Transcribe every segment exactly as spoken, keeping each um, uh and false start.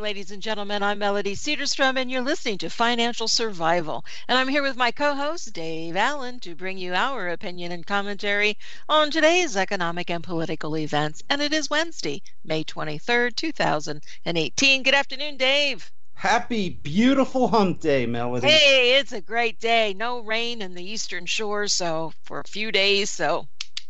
ladies and gentlemen. I'm Melody Cedarstrom, and you're listening to Financial Survival. And I'm here with my co-host, Dave Allen, to bring you our opinion and commentary on today's economic and political events. And it is Wednesday, May twenty-third, two thousand eighteen. Good afternoon, Dave. Happy, beautiful hump day, Melody. Hey, it's a great day. No rain in the eastern shore, so for a few days, so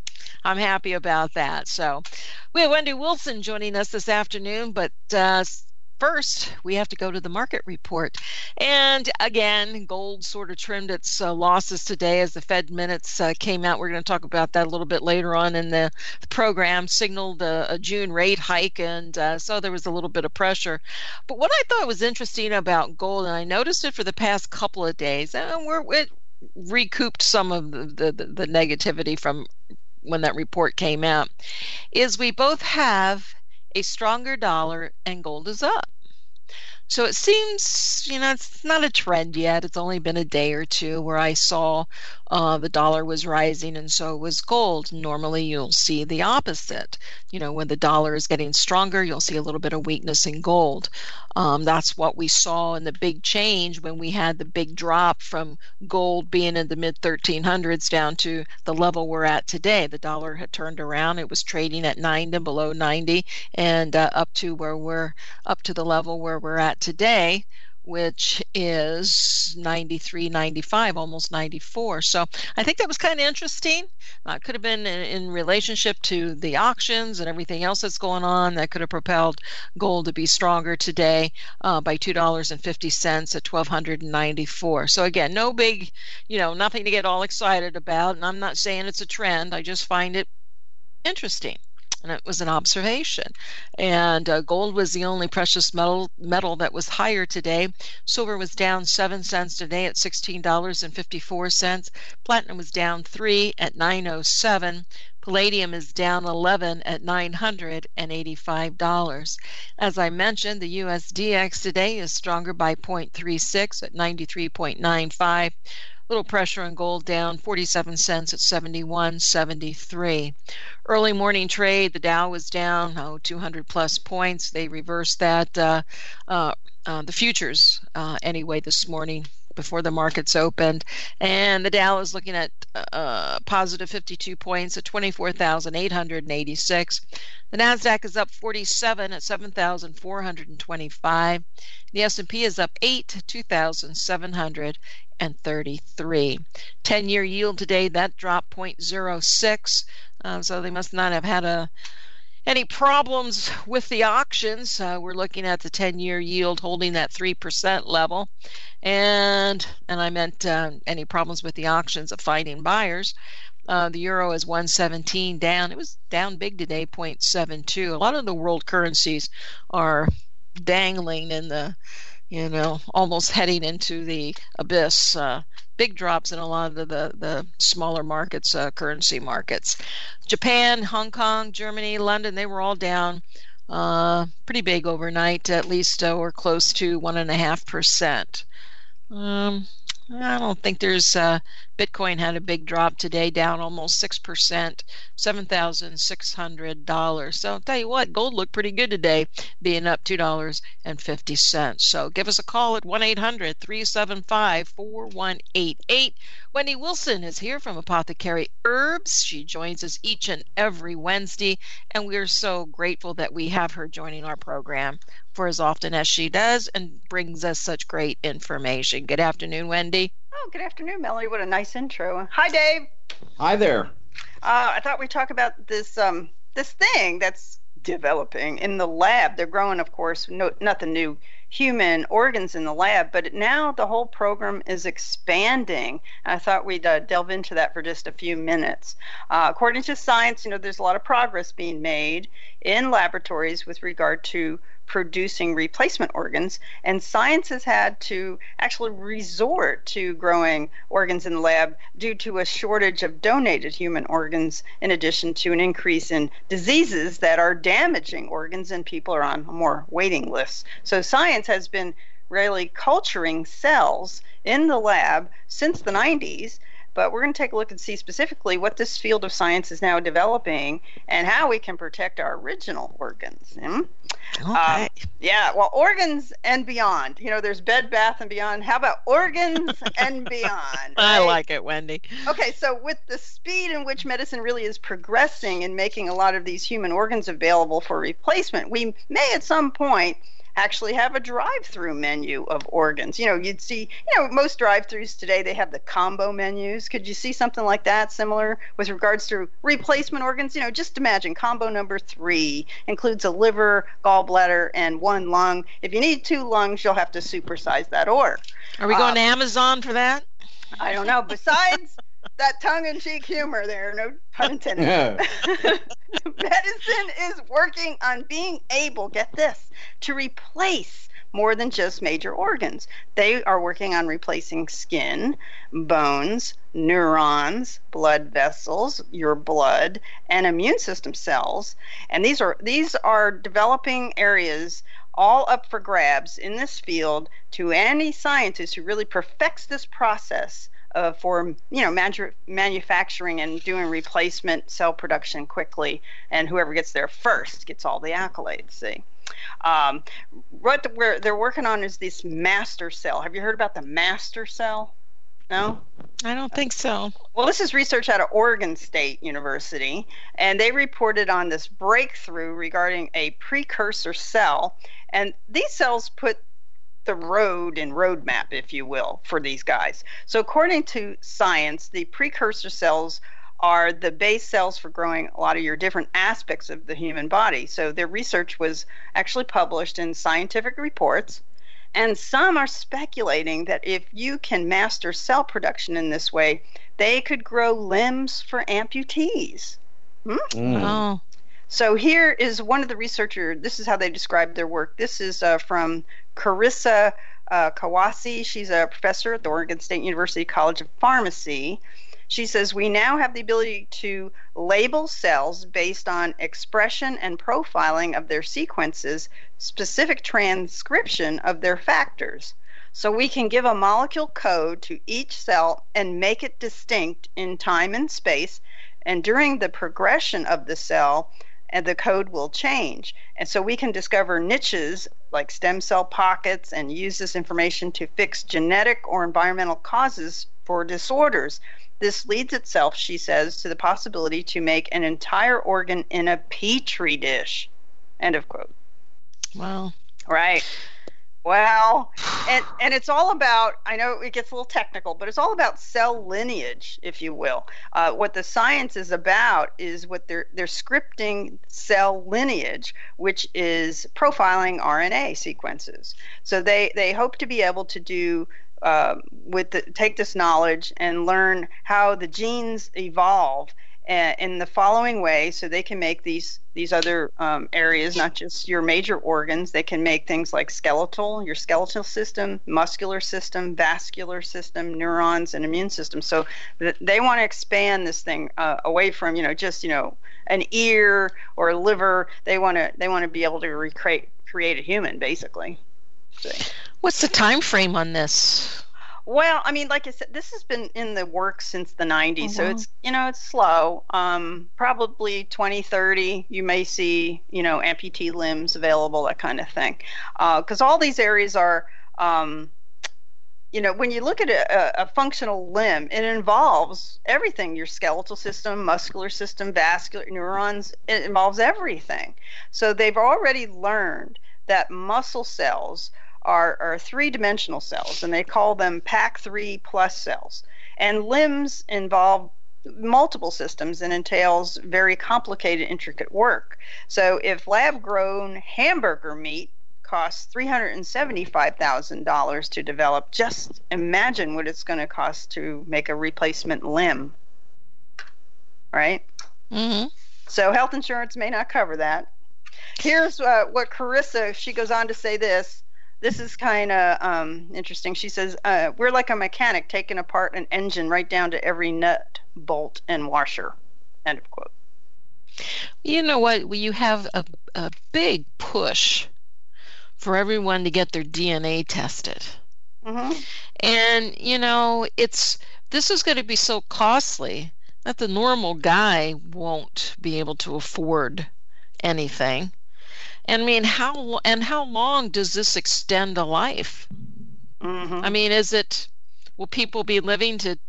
I'm happy about that. So we have Wendy Wilson joining us this afternoon, but uh, first we have to go to the market report. And again, gold sort of trimmed its uh, losses today as the Fed minutes uh, came out. We're going to talk about that a little bit later on in the, the program. Signaled a, a June rate hike, and uh, so there was a little bit of pressure. But what I thought was interesting about gold, and I noticed it for the past couple of days, and we're it recouped some of the, the, the negativity from when that report came out, is we both have a stronger dollar and gold is up. So it seems, you know, it's not a trend yet. It's only been a day or two where I saw uh, the dollar was rising and so was gold. Normally you'll see the opposite. You know, when the dollar is getting stronger, you'll see a little bit of weakness in gold. Um, that's what we saw in the big change when we had the big drop from gold being in the mid thirteen hundreds down to the level we're at today. The dollar had turned around. It was trading at ninety, below ninety, and uh, up to where we're up to the level where we're at today, which is ninety-three, ninety-five, almost ninety-four. So I think that was kind of interesting. Uh, it could have been in, in relationship to the auctions and everything else that's going on that could have propelled gold to be stronger today uh, by two dollars and fifty cents at twelve ninety-four. So again, no big, you know, nothing to get all excited about. And I'm not saying it's a trend. I just find it interesting. And it was an observation. And uh, gold was the only precious metal metal that was higher today. Silver was down seven cents today at sixteen dollars and fifty-four cents. Platinum was down three at nine oh seven. Palladium is down eleven at nine hundred eighty-five dollars. As I mentioned, the U S D X today is stronger by zero point three six at ninety-three point nine five. Little pressure on gold, down forty-seven cents at seventy-one seventy-three. Early morning trade, the Dow was down oh, two hundred plus points. They reversed that. Uh, uh, uh, the futures, uh, anyway, this morning before the markets opened. And the Dow is looking at uh, positive fifty-two points at twenty-four thousand eight hundred eighty-six. The NASDAQ is up forty-seven at seven thousand four hundred twenty-five. The S and P is up eight, two thousand seven hundred thirty-three. ten-year yield today, that dropped zero point zero six. Uh, so they must not have had a any problems with the auctions. Uh, we're looking at the ten-year yield holding that three percent level. And and I meant uh, any problems with the auctions of finding buyers. Uh, the euro is one seventeen down. It was down big today, zero point seven two. A lot of the world currencies are dangling in the, you know, almost heading into the abyss. Uh, big drops in a lot of the, the, the smaller markets, uh, currency markets. Japan, Hong Kong, Germany, London, they were all down uh, pretty big overnight, at least uh, or close to one point five percent. Um, I don't think there's, uh, Bitcoin had a big drop today, down almost six percent, seven thousand six hundred dollars. So I'll tell you what, gold looked pretty good today, being up two dollars and fifty cents. So give us a call at one eight hundred three seven five four one eight eight. Wendy Wilson is here from Apothecary Herbs. She joins us each and every Wednesday, and we're so grateful that we have her joining our program for as often as she does and brings us such great information. Good afternoon, Wendy. Oh, good afternoon, Melody. What a nice intro. Hi, Dave. Hi there. Uh, I thought we'd talk about this um, this thing that's developing in the lab. They're growing, of course, no, nothing new, human organs in the lab, but now the whole program is expanding. And I thought we'd uh, delve into that for just a few minutes. Uh, according to science, you know, there's a lot of progress being made in laboratories with regard to producing replacement organs, and science has had to actually resort to growing organs in the lab due to a shortage of donated human organs, in addition to an increase in diseases that are damaging organs, and people are on more waiting lists. So science has been really culturing cells in the lab since the nineties, but we're going to take a look and see specifically what this field of science is now developing and how we can protect our original organs. Hmm? Okay. Um, yeah, well, organs and beyond. You know, there's Bed Bath and Beyond. How about organs and beyond? I right? like it, Wendy. Okay, so with the speed in which medicine really is progressing and making a lot of these human organs available for replacement, we may at some point actually have a drive-through menu of organs. You know, you'd see, you know, most drive-throughs today, they have the combo menus. Could you see something like that similar with regards to replacement organs? You know, just imagine combo number three includes a liver, gallbladder, and one lung. If you need two lungs, you'll have to supersize that order. Are we going Um, to Amazon for that? I don't know. Besides that tongue-in-cheek humor there, no pun intended. Yeah. Medicine is working on being able, get this, to replace more than just major organs. They are working on replacing skin, bones, neurons, blood vessels, your blood, and immune system cells. And these are these are developing areas all up for grabs in this field to any scientist who really perfects this process uh, for you know manu- manufacturing and doing replacement cell production quickly, and whoever gets there first gets all the accolades. See, um, what the, where they're working on is this master cell. Have you heard about the master cell? No? I don't think so. Well, this is research out of Oregon State University, and they reported on this breakthrough regarding a precursor cell. And these cells put the road and roadmap, if you will, for these guys. So according to science, the precursor cells are the base cells for growing a lot of your different aspects of the human body. So their research was actually published in scientific reports. And some are speculating that if you can master cell production in this way, they could grow limbs for amputees. Hmm? Mm. Oh. So here is one of the researchers. This is how they described their work. This is uh, from Carissa uh, Kawase. She's a professor at the Oregon State University College of Pharmacy. She says, we now have the ability to label cells based on expression and profiling of their sequences, specific transcription of their factors. So we can give a molecule code to each cell and make it distinct in time and space. And during the progression of the cell, and the code will change. And so we can discover niches like stem cell pockets and use this information to fix genetic or environmental causes for disorders. This leads itself, she says, to the possibility to make an entire organ in a petri dish. End of quote. Wow. Right. Well, and, and it's all about, I know it gets a little technical, but it's all about cell lineage, if you will. Uh, what the science is about is what they're, they're scripting cell lineage, which is profiling R N A sequences. So they, they hope to be able to do Uh, with the, take this knowledge and learn how the genes evolve uh, in the following way, so they can make these these other um, areas, not just your major organs. They can make things like skeletal, your skeletal system, muscular system, vascular system, neurons, and immune system. So th- they want to expand this thing uh, away from you know just you know an ear or a liver. They want to they want to be able to recreate create a human, basically. So. What's the time frame on this? Well, I mean, like I said, this has been in the works since the nineties, Oh, so wow. it's, you know, it's slow. Um, probably twenty thirty, you may see, you know, amputee limbs available, that kind of thing. Because uh, all these areas are, um, you know, when you look at a, a functional limb, it involves everything, your skeletal system, muscular system, vascular, neurons, it involves everything. So they've already learned that muscle cells are, are three-dimensional cells, and they call them P A C three plus cells. And limbs involve multiple systems and entails very complicated, intricate work. So if lab-grown hamburger meat costs three hundred seventy-five thousand dollars to develop, just imagine what it's going to cost to make a replacement limb, right? Mm-hmm. So health insurance may not cover that. Here's uh, what Carissa, she goes on to say this. This is kind of um, interesting. She says, uh, we're like a mechanic taking apart an engine right down to every nut, bolt, and washer. End of quote. You know what? Well, you have a, a big push for everyone to get their D N A tested. Mm-hmm. And, you know, it's this is going to be so costly that the normal guy won't be able to afford anything. And I mean, how and how long does this extend a life? Mm-hmm. I mean, is it will people be living to,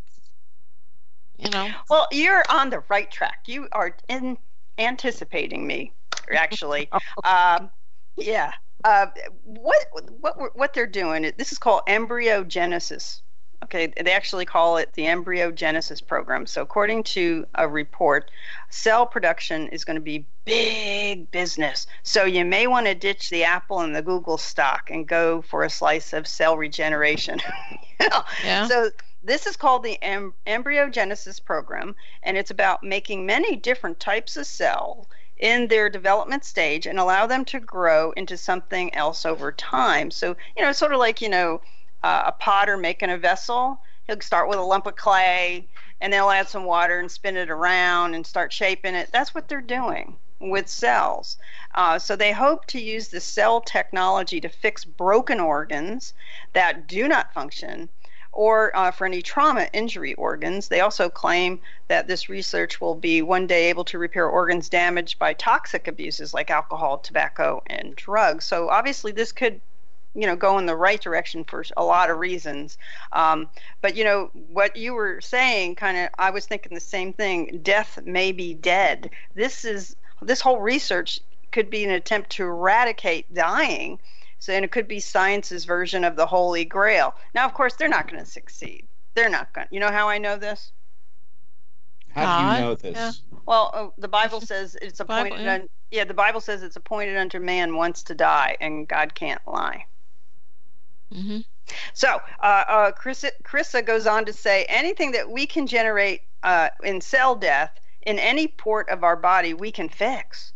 you know? Well, you're on the right track. You are in anticipating me, actually. um, yeah. Uh, what what what they're doing? This is called embryogenesis. Okay, they actually call it the embryogenesis program. So, according to a report, cell production is going to be big business. So, you may want to ditch the Apple and the Google stock and go for a slice of cell regeneration. You know? Yeah. So, this is called the em- embryogenesis program, and it's about making many different types of cell in their development stage and allow them to grow into something else over time. So, you know, sort of like, you know, uh, a potter making a vessel. He'll start with a lump of clay, and they'll add some water and spin it around and start shaping it. That's what they're doing with cells. Uh, so they hope to use the cell technology to fix broken organs that do not function, or uh, for any trauma injury organs. They also claim that this research will be one day able to repair organs damaged by toxic abuses like alcohol, tobacco, and drugs. So obviously this could, you know, go in the right direction for a lot of reasons. Um, but, you know, what you were saying, kind of, I was thinking the same thing. Death may be dead. This is, this whole research could be an attempt to eradicate dying. So, and it could be science's version of the Holy Grail. Now, of course, they're not going to succeed. They're not going to. You know how I know this? How do you Uh, know this? yeah. Well, uh, the Bible says it's appointed. Bible, yeah. Un, yeah, the Bible says it's appointed unto man once to die, and God can't lie. Mm-hmm. So, uh, uh, Chris, Chrissa goes on to say, anything that we can generate uh, in cell death in any port of our body, we can fix.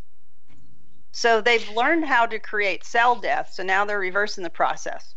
So they've learned how to create cell death, so now they're reversing the process.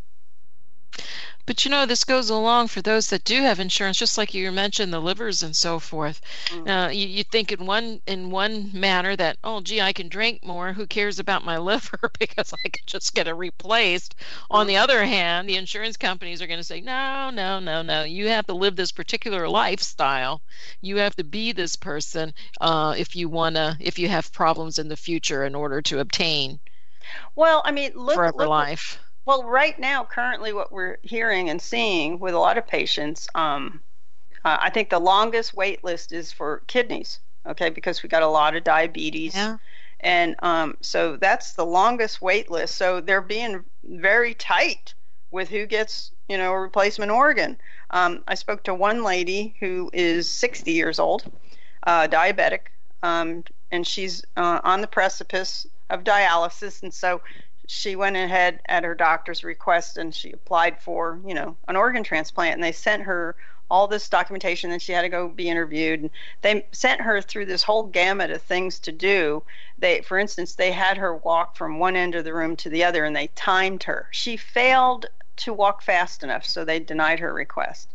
But you know, this goes along for those that do have insurance, just like you mentioned, the livers and so forth. Mm. Uh, you, you think in one in one manner that, oh, gee, I can drink more. Who cares about my liver because I can just get it replaced. Mm. On the other hand, the insurance companies are going to say, no, no, no, no. You have to live this particular lifestyle. You have to be this person uh, if you wanna, if you have problems in the future in order to obtain. Well, I mean, look, forever look, life. Well, right now, currently, what we're hearing and seeing with a lot of patients, um, uh, I think the longest wait list is for kidneys, okay, because we got a lot of diabetes. Yeah. And um, so that's the longest wait list. So they're being very tight with who gets, you know, a replacement organ. Um, I spoke to one lady who is sixty years old, uh, diabetic, um, and she's uh, on the precipice of dialysis. And so she went ahead at her doctor's request and she applied for, you know, an organ transplant, and they sent her all this documentation, and she had to go be interviewed. And they sent her through this whole gamut of things to do. They, for instance, they had her walk from one end of the room to the other, and they timed her. She failed to walk fast enough, so they denied her request.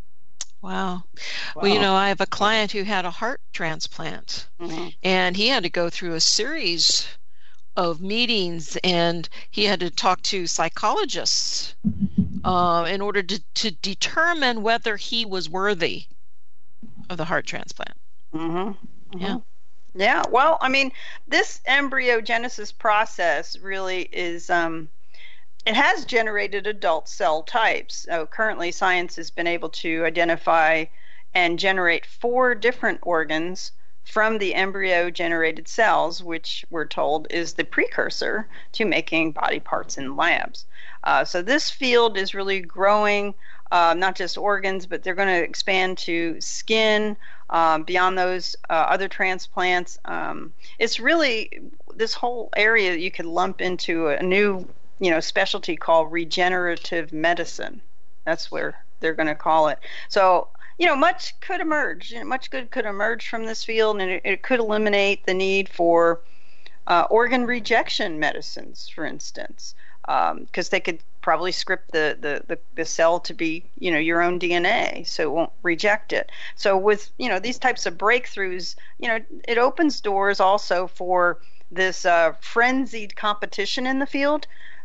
Wow. Wow. Well, you know, I have a client who had a heart transplant, Mm-hmm. and he had to go through a series of meetings, and he had to talk to psychologists uh, in order to, to determine whether he was worthy of the heart transplant. Mm-hmm. Mm-hmm. Yeah. Yeah. Well, I mean, this embryogenesis process really is, um, it has generated adult cell types. So currently, science has been able to identify and generate four different organs from the embryo-generated cells, which we're told is the precursor to making body parts in labs. Uh, so this field is really growing, uh, not just organs, but they're going to expand to skin, um, beyond those uh, other transplants. Um, it's really, this whole area you could lump into a new, you know, specialty called regenerative medicine. That's where they're going to call it. So, you know, much could emerge. You know, much good could emerge from this field, and it, it could eliminate the need for uh, organ rejection medicines, for instance, because um, they could probably script the, the, the, the cell to be, you know, your own D N A, so it won't reject it. So with, you know, these types of breakthroughs, you know, it opens doors also for this uh, frenzied competition in the field.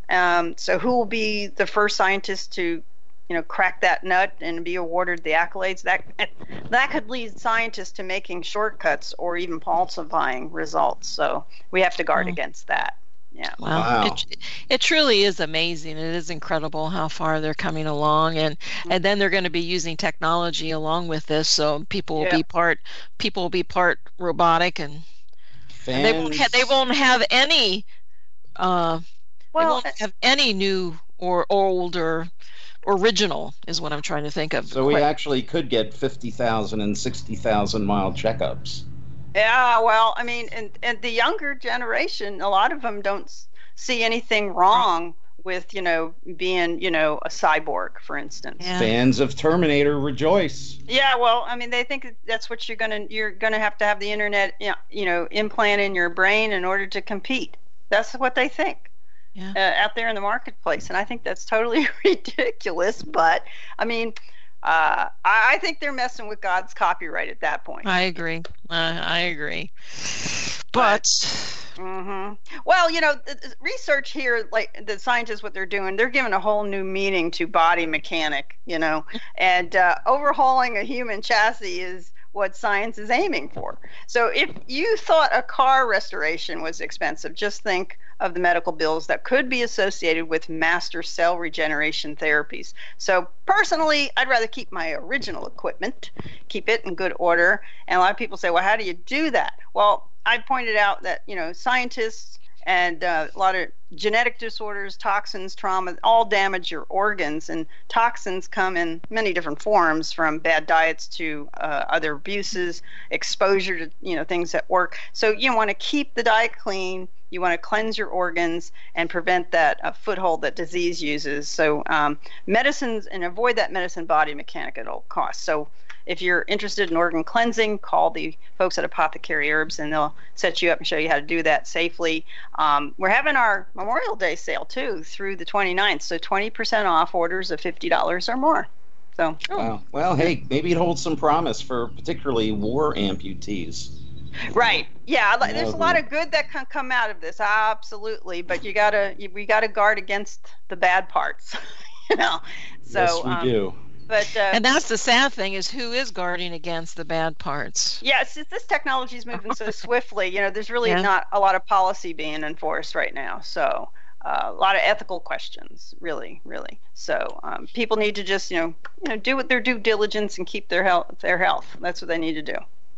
Um, so who will be the first scientist to, you know, crack that nut and be awarded the accolades? That that could lead scientists to making shortcuts or even falsifying results. So we have to guard oh. against that. Yeah. Wow. wow. It, it truly is amazing. It is incredible how far they're coming along, and mm-hmm. and then they're going to be using technology along with this. So people will yeah. be part people will be part robotic, and, and they won't ha- they won't have any uh, well, they won't have any new or old or original is what I'm trying to think of. So we actually could get fifty thousand and sixty thousand mile checkups. Yeah, well, I mean, and, and the younger generation, a lot of them don't see anything wrong with, you know, being, you know, a cyborg, for instance. Yeah. Fans of Terminator rejoice. Yeah, well, I mean, they think that's what you're gonna you're gonna have to have the internet, you know, implant in your brain in order to compete. That's what they think. Yeah. Uh, out there in the marketplace, and I think that's totally ridiculous. But I mean. Uh, I think they're messing with God's copyright at that point. I agree. Uh, I agree. But, mm-hmm. well, you know, the research here, like the scientists, what they're doing, they're giving a whole new meaning to body mechanic, you know, and uh, overhauling a human chassis is what science is aiming for. So if you thought a car restoration was expensive, just think of the medical bills that could be associated with master cell regeneration therapies. So personally, I'd rather keep my original equipment, keep it in good order. And a lot of people say, well, how do you do that? Well, I pointed out that, you know, scientists and uh, a lot of genetic disorders, toxins, trauma, all damage your organs. And toxins come in many different forms, from bad diets to uh, other abuses, exposure to, you know, things at work. So you want to keep the diet clean. You want to cleanse your organs and prevent that uh, foothold that disease uses. So um, medicines, and avoid that medicine body mechanic at all costs. So if you're interested in organ cleansing, call the folks at Apothecary Herbs, and they'll set you up and show you how to do that safely. Um, we're having our Memorial Day sale, too, through the twenty-ninth, so twenty percent off orders of fifty dollars or more. So, wow. Well, hey, maybe it holds some promise for particularly war amputees. Right. Yeah. There's a lot of good that can come out of this. Absolutely. But you gotta, we gotta guard against the bad parts. You know. So, yes, we um, do. But, uh, and that's the sad thing, is who is guarding against the bad parts? Yes, yeah, this technology is moving so swiftly. You know, there's really yeah. not a lot of policy being enforced right now. So uh, a lot of ethical questions, really, really. So um, people need to just, you know, you know, do what their due diligence and keep their health. Their health. That's what they need to do.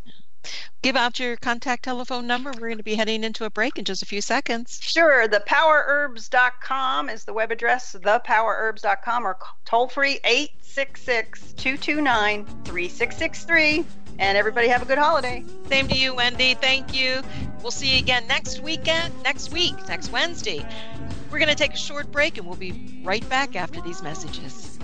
Give out your contact telephone number. We're going to be heading into a break in just a few seconds. Sure. the power herbs dot com is the web address, the power herbs dot com, or toll free eight six six, two two nine, three six six three. And everybody have a good holiday. Same to you, Wendy. Thank you. We'll see you again next weekend, next week, next Wednesday. We're going to take a short break, and we'll be right back after these messages.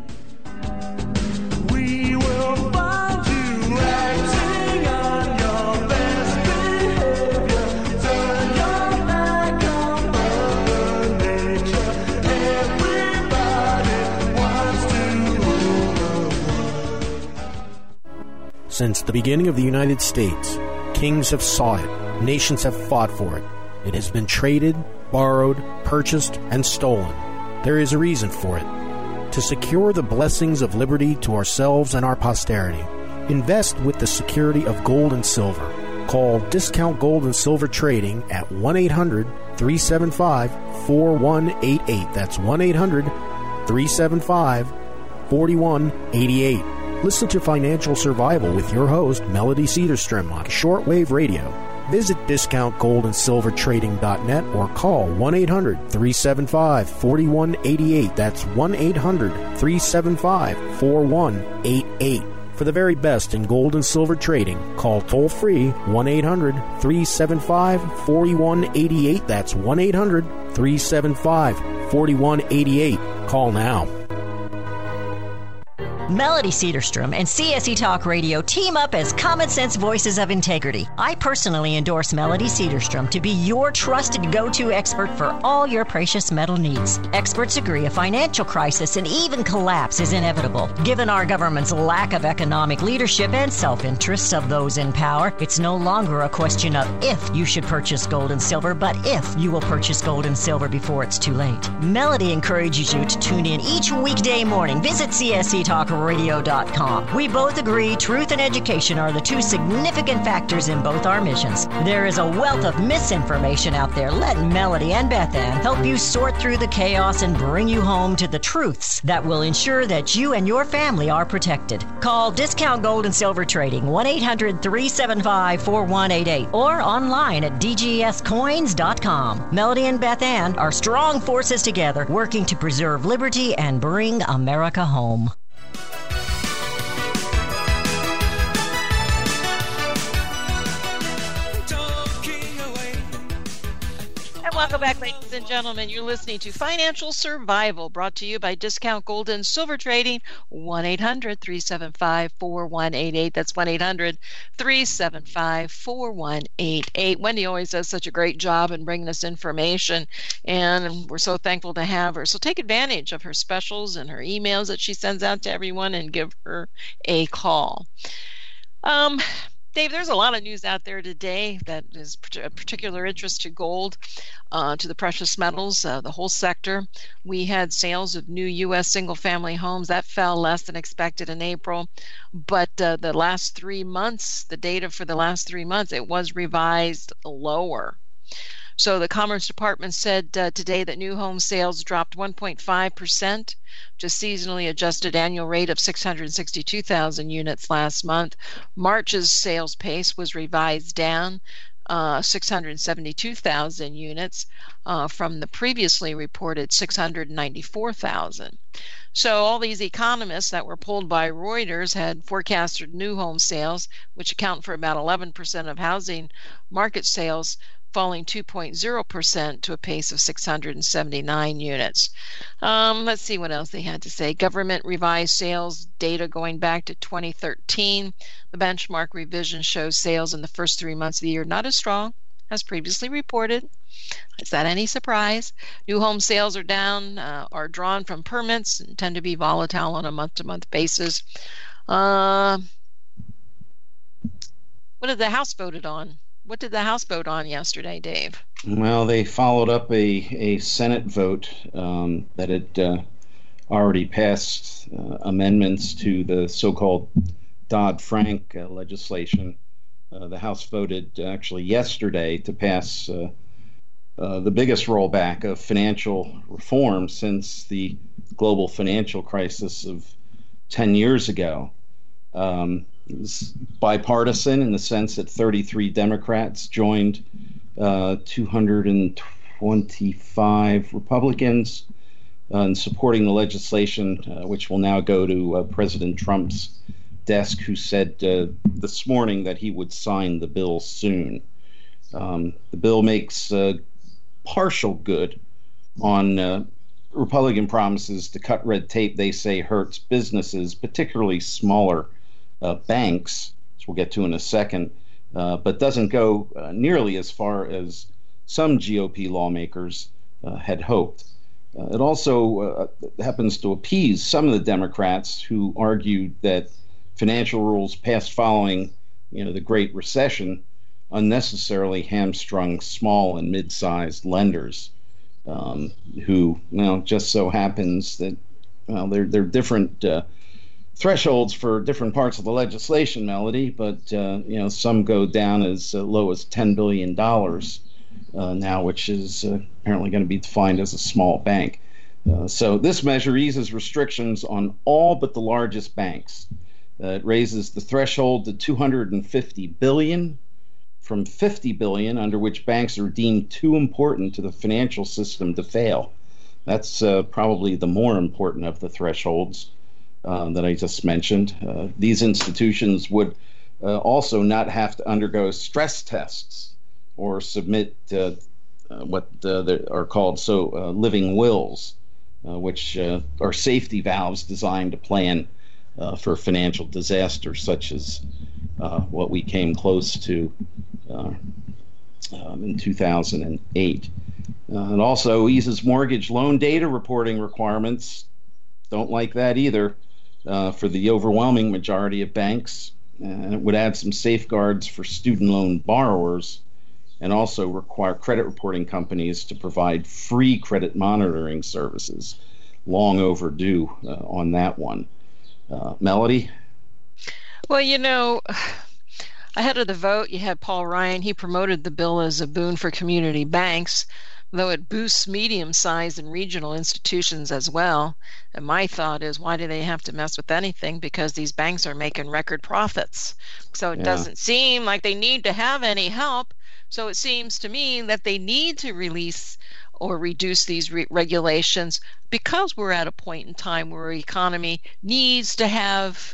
We will find you acting on your best behavior. Turn your back on Mother Nature. Everybody wants to rule the world. Since the beginning of the United States, kings have sought it, nations have fought for it. It has been traded, borrowed, purchased, and stolen. There is a reason for it. To secure the blessings of liberty to ourselves and our posterity, invest with the security of gold and silver. Call Discount Gold and Silver Trading at one eight hundred, three seven five, four one eight eight. That's one eight hundred, three seven five, four one eight eight. Listen to Financial Survival with your host, Melody Cedarstrom, on shortwave radio. Visit discount gold and silver trading dot net or call one eight hundred, three seven five, four one eight eight. That's one eight hundred, three seven five, four one eight eight. For the very best in gold and silver trading, call toll-free one eight hundred, three seven five, four one eight eight. That's one eight hundred, three seven five, four one eight eight. Call now. Melody Cedarstrom and C S E Talk Radio team up as common sense voices of integrity. I personally endorse Melody Cedarstrom to be your trusted go-to expert for all your precious metal needs. Experts agree a financial crisis and even collapse is inevitable. Given our government's lack of economic leadership and self-interests of those in power, it's no longer a question of if you should purchase gold and silver, but if you will purchase gold and silver before it's too late. Melody encourages you to tune in each weekday morning. Visit C S E Talk Radio dot com. We both agree truth and education are the two significant factors in both our missions. There is a wealth of misinformation out there. Let Melody and Beth Ann help you sort through the chaos and bring you home to the truths that will ensure that you and your family are protected. Call Discount Gold and Silver Trading, one eight hundred, three seven five, four one eight eight, or online at D G S coins dot com. Melody and Beth Ann are strong forces together, working to preserve liberty and bring America home. Welcome back, ladies and gentlemen. You're listening to Financial Survival, brought to you by Discount Gold and Silver Trading, one eight hundred, three seven five, four one eight eight. That's one eight hundred, three seven five, four one eight eight. Wendy always does such a great job in bringing us information, and we're so thankful to have her. So take advantage of her specials and her emails that she sends out to everyone and give her a call. Um... Dave, there's a lot of news out there today that is of particular interest to gold, uh, to the precious metals, uh, the whole sector. We had sales of new U S single-family homes. That fell less than expected in April. But uh, the last three months, the data for the last three months, it was revised lower. So the Commerce Department said uh, today that new home sales dropped one point five percent to seasonally adjusted annual rate of six hundred sixty-two thousand units last month. March's sales pace was revised down uh, six hundred seventy-two thousand units uh, from the previously reported six hundred ninety-four thousand. So all these economists that were polled by Reuters had forecasted new home sales, which account for about eleven percent of housing market sales, falling two point zero percent to a pace of six hundred seventy-nine units. Um, let's see what else they had to say. Government revised sales data going back to twenty thirteen. The benchmark revision shows sales in the first three months of the year not as strong as previously reported. Is that any surprise? New home sales are down, uh, are drawn from permits and tend to be volatile on a month-to-month basis. Uh, what did the House voted on? What did the House vote on yesterday, Dave? Well, they followed up a, a Senate vote um, that had uh, already passed uh, amendments to the so-called Dodd-Frank uh, legislation. Uh, the House voted uh, actually yesterday to pass uh, uh, the biggest rollback of financial reform since the global financial crisis of ten years ago. Um, It was bipartisan in the sense that thirty-three Democrats joined uh, two hundred twenty-five Republicans uh, in supporting the legislation, uh, which will now go to uh, President Trump's desk, who said uh, this morning that he would sign the bill soon. Um, the bill makes uh, partial good on uh, Republican promises to cut red tape they say hurts businesses, particularly smaller Uh, banks, which we'll get to in a second, uh, but doesn't go uh, nearly as far as some G O P lawmakers uh, had hoped. Uh, it also uh, happens to appease some of the Democrats who argued that financial rules passed following, you know, the Great Recession unnecessarily hamstrung small and mid-sized lenders, um, who, well, just so happens that, well, they're they're different. Uh, thresholds for different parts of the legislation, Melody, but uh, you know, some go down as uh, low as ten billion dollars uh, now, which is uh, apparently going to be defined as a small bank. Uh, so this measure eases restrictions on all but the largest banks. Uh, it raises the threshold to two hundred fifty billion dollars from fifty billion dollars, under which banks are deemed too important to the financial system to fail. That's uh, probably the more important of the thresholds Uh, that I just mentioned. Uh, these institutions would uh, also not have to undergo stress tests or submit uh, uh, what uh, are called so uh, living wills, uh, which uh, are safety valves designed to plan uh, for financial disasters such as uh, what we came close to uh, um, in two thousand eight. Uh, and also eases mortgage loan data reporting requirements. Don't like that either uh, for the overwhelming majority of banks. And it would add some safeguards for student loan borrowers and also require credit reporting companies to provide free credit monitoring services. Long overdue uh, on that one. Uh, Melody? Well, you know, ahead of the vote, you had Paul Ryan. He promoted the bill as a boon for community banks, though it boosts medium-sized and regional institutions as well. And my thought is, why do they have to mess with anything? Because these banks are making record profits. So it Yeah. doesn't seem like they need to have any help. So it seems to me that they need to release or reduce these re- regulations because we're at a point in time where our economy needs to have,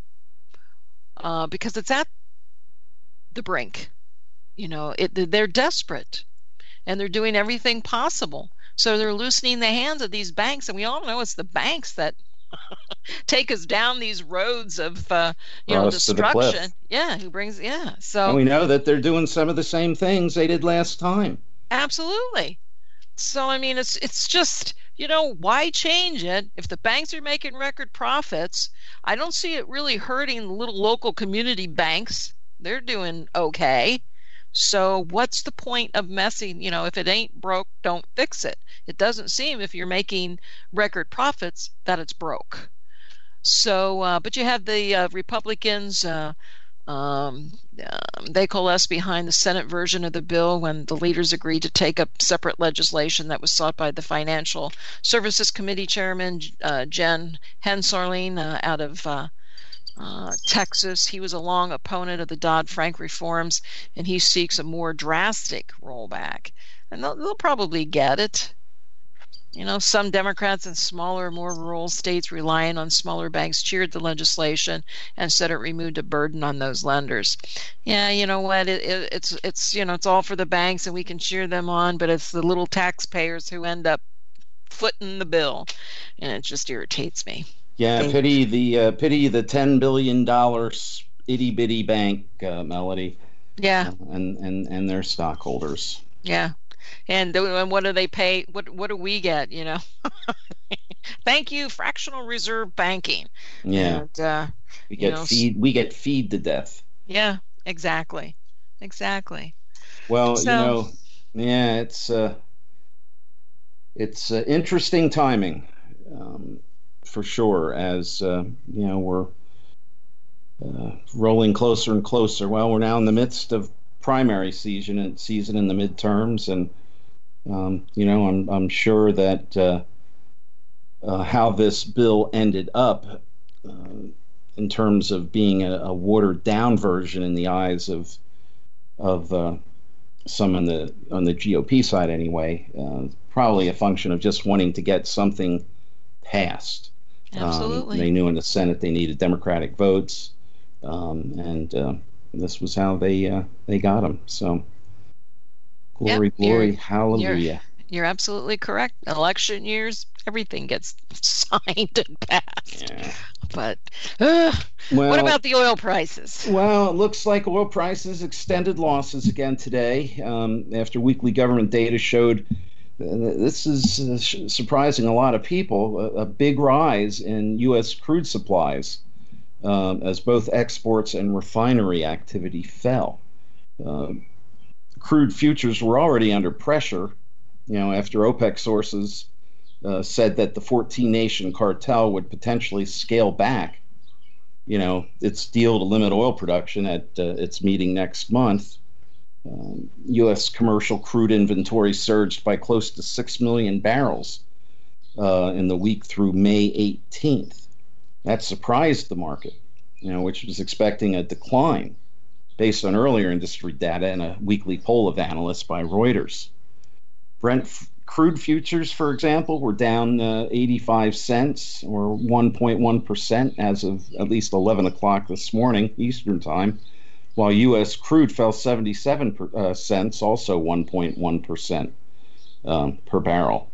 uh, because it's at the brink. You know, it, they're desperate. And they're doing everything possible. So they're loosening the hands of these banks. And we all know it's the banks that take us down these roads of, uh, you Brought know, us to the cliff. destruction. Yeah, who brings, yeah. So And we know that they're doing some of the same things they did last time. absolutely. So, I mean, it's it's just, you know, why change it? If the banks are making record profits, I don't see it really hurting the little local community banks. They're doing okay. So what's the point of messing, you know, if it ain't broke, don't fix it. It doesn't seem if you're making record profits that it's broke. So, uh, but you have the uh, Republicans, uh, um, um, they coalesced behind the Senate version of the bill when the leaders agreed to take up separate legislation that was sought by the Financial Services Committee Chairman, uh, Jen Hensarling, uh, out of uh, Uh, Texas. He was a long opponent of the Dodd-Frank reforms, and he seeks a more drastic rollback. And they'll, they'll probably get it. You know, some Democrats in smaller, more rural states relying on smaller banks cheered the legislation and said it removed a burden on those lenders. Yeah, you know what? It, it, it's it's you know it's all for the banks, and we can cheer them on, but it's the little taxpayers who end up footing the bill, and it just irritates me. Yeah, Thank- pity the uh, pity the ten billion dollars itty bitty bank, uh, Melody, Yeah. and, and and their stockholders. Yeah. And, th- and what do they pay? What what do we get? You know, thank you, fractional reserve banking. Yeah, And, uh, we you get know, feed we get feed to death. yeah, exactly, exactly. Well, So- you know, yeah, it's uh, it's uh, interesting timing, um, for sure. As uh, you know, we're uh, rolling closer and closer. Well, we're now in the midst of primary season and season in the midterms, and um, you know, I'm I'm sure that uh, uh, how this bill ended up, uh, in terms of being a, a watered down version in the eyes of of uh, some on the on the G O P side anyway, uh, probably a function of just wanting to get something passed. Absolutely. Um, they knew in the Senate they needed Democratic votes, um, and uh, this was how they uh, they got them. So, glory, Yep, glory, you're- hallelujah. You're absolutely correct. Election years, everything gets signed and passed. Yeah. But uh, Well, what about the oil prices? Well, it looks like oil prices extended losses again today, um, after weekly government data showed, uh, this is uh, sh- surprising a lot of people, a, a big rise in U S crude supplies, um, as both exports and refinery activity fell. Uh, crude futures were already under pressure, you know, after OPEC sources uh, said that the fourteen nation cartel would potentially scale back, you know, its deal to limit oil production at uh, its meeting next month. Um, U S commercial crude inventory surged by close to six million barrels uh, in the week through May eighteenth. That surprised the market, you know, which was expecting a decline based on earlier industry data and a weekly poll of analysts by Reuters. Brent f- crude futures, for example, were down uh, eighty-five cents or one point one percent as of at least eleven o'clock this morning, Eastern Time, while U S crude fell seventy-seven per, uh, cents, also one point one percent um, per barrel.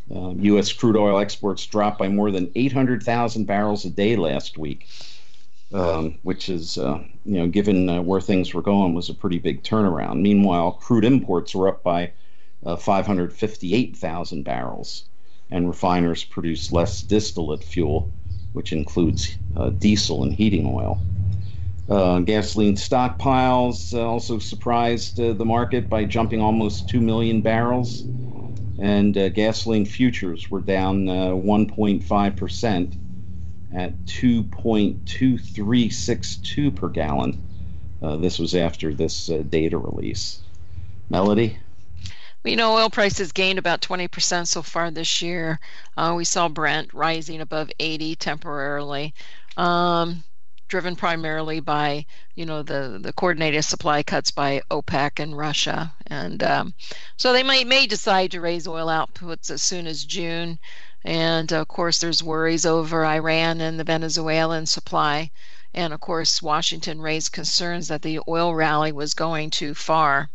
Uh, U S crude oil exports dropped by more than eight hundred thousand barrels a day last week, um, which is, uh, you know, given uh, where things were going, was a pretty big turnaround. Meanwhile, crude imports were up by uh, five hundred fifty-eight thousand barrels, and refiners produced less distillate fuel, which includes uh, diesel and heating oil. Uh, gasoline stockpiles uh, also surprised uh, the market by jumping almost two million barrels, and uh, gasoline futures were down uh, one point five percent at two point two three six two per gallon. Uh, this was after this uh, data release. Melody? You know, oil prices gained about twenty percent so far this year. Uh, we saw Brent rising above eighty temporarily, um, driven primarily by, you know, the, the coordinated supply cuts by OPEC and Russia. And um, so they may, may decide to raise oil outputs as soon as June. And of course, there's worries over Iran and the Venezuelan supply. And of course, Washington raised concerns that the oil rally was going too far.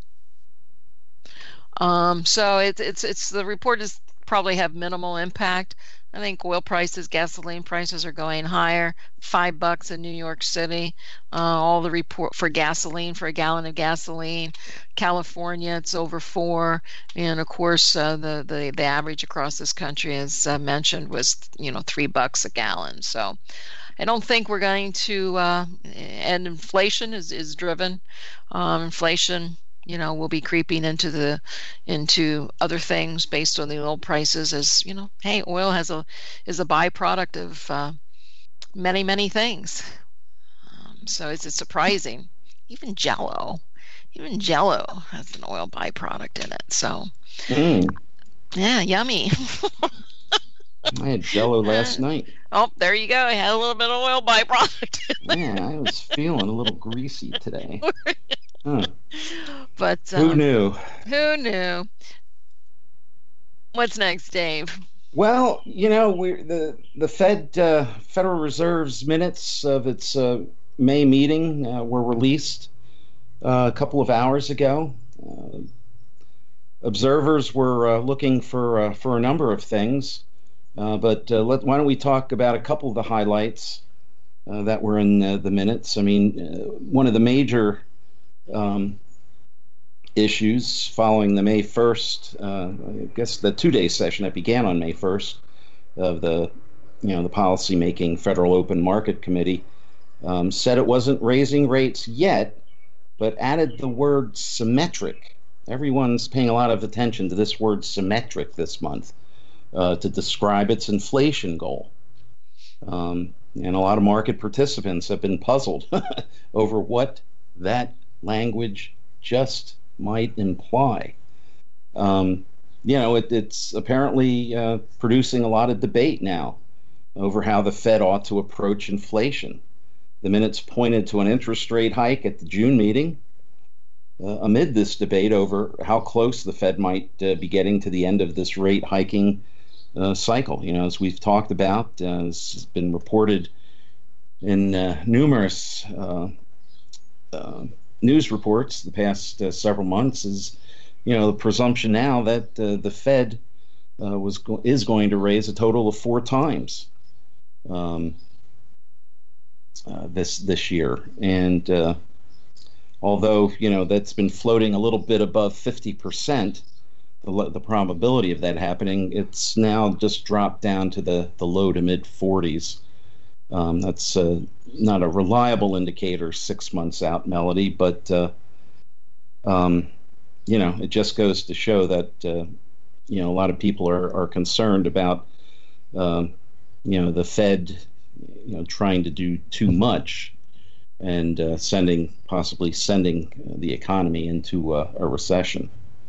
Um, so it's it's it's the report is probably have minimal impact. I think oil prices, gasoline prices are going higher. Five bucks in New York City. Uh, all the report for gasoline for a gallon of gasoline. California, it's over four, and of course uh, the, the the average across this country, as uh, mentioned, was you know three bucks a gallon. So I don't think we're going to. Uh, and inflation is is driven. Um, inflation. You know, will be creeping into the into other things based on the oil prices. As you know, hey, oil has a is a byproduct of uh, many many things. Um, so it's, it's surprising. Even Jello, even Jello has an oil byproduct in it. So Mm, yeah, yummy. I had Jello last night. Oh, there you go. I had a little bit of oil byproduct. Man, I was feeling a little greasy today. Huh. But Who um, knew? who knew? What's next, Dave? Well, you know, we the the Fed uh, Federal Reserve's minutes of its uh, May meeting uh, were released uh, a couple of hours ago. Uh, observers were uh, looking for uh, for a number of things, uh, but uh, let, why don't we talk about a couple of the highlights uh, that were in uh, the minutes? I mean, uh, one of the major um, issues following the May first, uh, I guess the two-day session that began on May first of the, you know, the policy-making Federal Open Market Committee, um, said it wasn't raising rates yet, but added the word symmetric. Everyone's paying a lot of attention to this word symmetric this month uh, to describe its inflation goal. Um, and a lot of market participants have been puzzled over what that language just might imply. Um, you know, it, it's apparently uh, producing a lot of debate now over how the Fed ought to approach inflation. The minutes pointed to an interest rate hike at the June meeting. Uh, amid this debate over how close the Fed might uh, be getting to the end of this rate hiking uh, cycle. You know, as we've talked about, uh, this has been reported in uh, numerous uh, uh, news reports the past uh, several months, is, you know, the presumption now that uh, the Fed uh, was go- is going to raise a total of four times um, uh, this this year, and uh, although, you know, that's been floating a little bit above fifty percent, the, the probability of that happening, it's now just dropped down to the, the low to mid forties. Um, that's uh, not a reliable indicator six months out, Melody, but, uh, um, you know, it just goes to show that, uh, you know, a lot of people are, are concerned about, uh, you know, the Fed, you know, trying to do too much and uh, sending, possibly sending the economy into uh, a recession.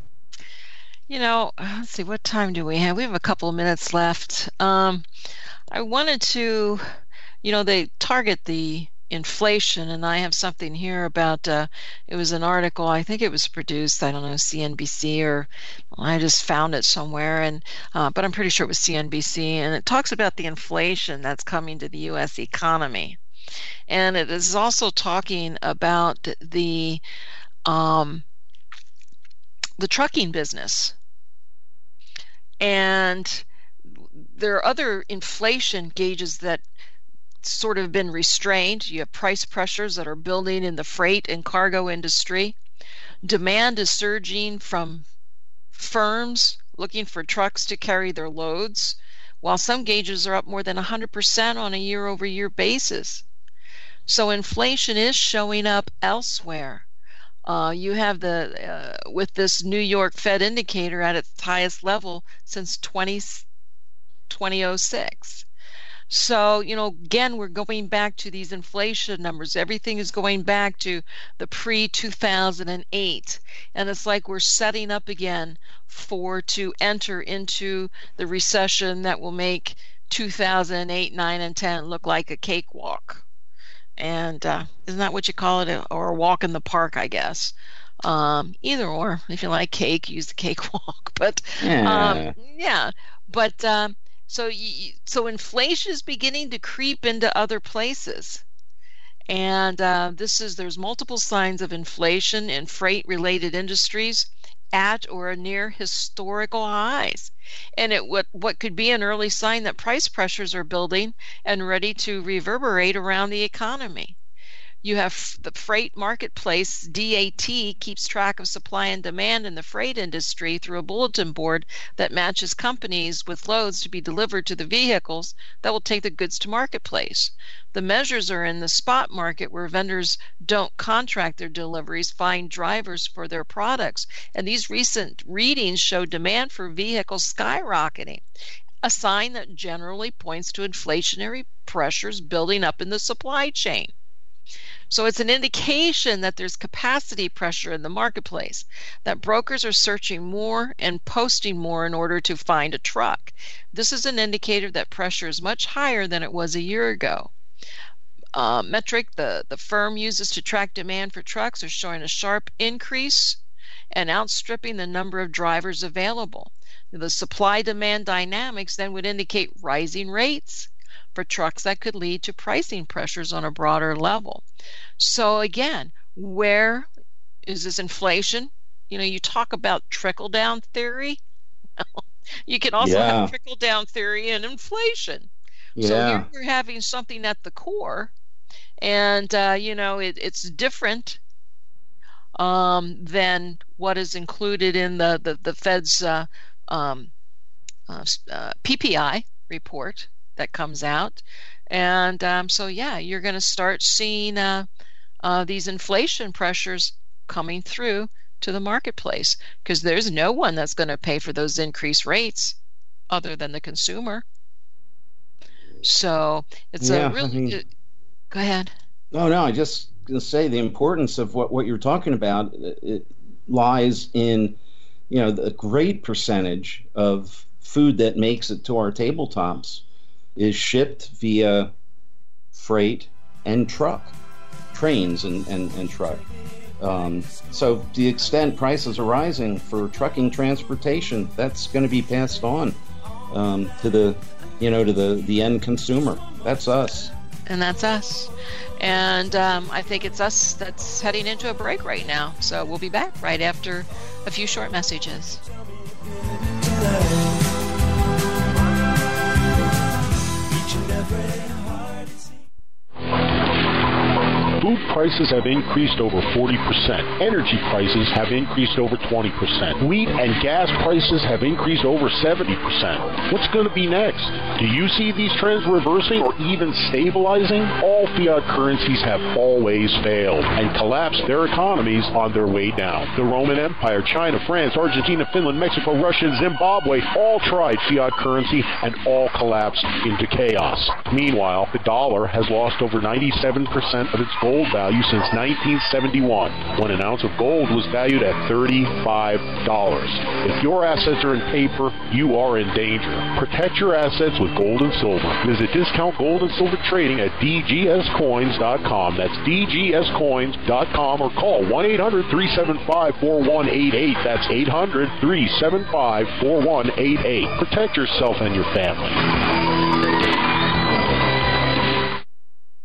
You know, let's see, what time do we have? We have a couple of minutes left. Um, I wanted to, you know, they target the inflation, and I have something here about, uh, it was an article, I think it was produced, I don't know, C N B C, or I just found it somewhere, and uh, but I'm pretty sure it was C N B C, and it talks about the inflation that's coming to the U S economy. And it is also talking about the um, the trucking business. And there are other inflation gauges that sort of been restrained. You have price pressures that are building in the freight and cargo industry. Demand is surging from firms looking for trucks to carry their loads, while some gauges are up more than one hundred percent on a year-over-year basis. So inflation is showing up elsewhere. Uh, you have the, uh, with this New York Fed indicator at its highest level since twenty oh six. So, you know, again, we're going back to these inflation numbers. Everything is going back to the pre two thousand eight. And it's like we're setting up again for to enter into the recession that will make two thousand eight, nine, and ten look like a cakewalk. And uh, isn't that what you call it? Or a walk in the park, I guess. Um, either or. If you like cake, use the cakewalk. But Yeah. um, yeah. But um, so you, so inflation is beginning to creep into other places. And uh, this is there's multiple signs of inflation in freight-related industries at or near historical highs. And it what what could be an early sign that price pressures are building and ready to reverberate around the economy. You have the freight marketplace, D A T, keeps track of supply and demand in the freight industry through a bulletin board that matches companies with loads to be delivered to the vehicles that will take the goods to marketplace. The measures are in the spot market where vendors don't contract their deliveries, find drivers for their products. And these recent readings show demand for vehicles skyrocketing, a sign that generally points to inflationary pressures building up in the supply chain. So it's an indication that there's capacity pressure in the marketplace, that brokers are searching more and posting more in order to find a truck. This is an indicator that pressure is much higher than it was a year ago. Uh, metric the, the firm uses to track demand for trucks are showing a sharp increase and outstripping the number of drivers available. The supply-demand dynamics then would indicate rising rates for trucks that could lead to pricing pressures on a broader level. So again, where is this inflation? You know, you talk about trickle-down theory. You can also Yeah. have trickle-down theory and inflation. Yeah. So here we're having something at the core, and uh, you know it, it's different um, than what is included in the the, the Fed's uh, um, uh, uh, P P I report that comes out, and um, so yeah, you're going to start seeing uh, uh, these inflation pressures coming through to the marketplace because there's no one that's going to pay for those increased rates other than the consumer. So it's Yeah, a really I mean- good, go ahead. No, no, I just gonna say the importance of what, what you're talking about it, it lies in, you know, the great percentage of food that makes it to our tabletops is shipped via freight and truck, trains and, and, and truck. Um, so to the extent prices are rising for trucking transportation, that's going to be passed on um, to the, you know, to the, the end consumer. That's us. And that's us. And um, I think it's us that's heading into a break right now. So we'll be back right after a few short messages. Food prices have increased over forty percent. Energy prices have increased over twenty percent. Wheat and gas prices have increased over seventy percent. What's going to be next? Do you see these trends reversing or even stabilizing? All fiat currencies have always failed and collapsed their economies on their way down. The Roman Empire, China, France, Argentina, Finland, Mexico, Russia, and Zimbabwe all tried fiat currency and all collapsed into chaos. Meanwhile, the dollar has lost over ninety-seven percent of its gold value since nineteen seventy-one, when an ounce of gold was valued at thirty-five dollars. If your assets are in paper, you are in danger. Protect your assets with gold and silver. Visit Discount Gold and Silver Trading at d g s coins dot com. That's d g s coins dot com, or call one eight hundred, three seven five, four one eight eight. That's eight hundred, three seven five, four one eight eight. Protect yourself and your family.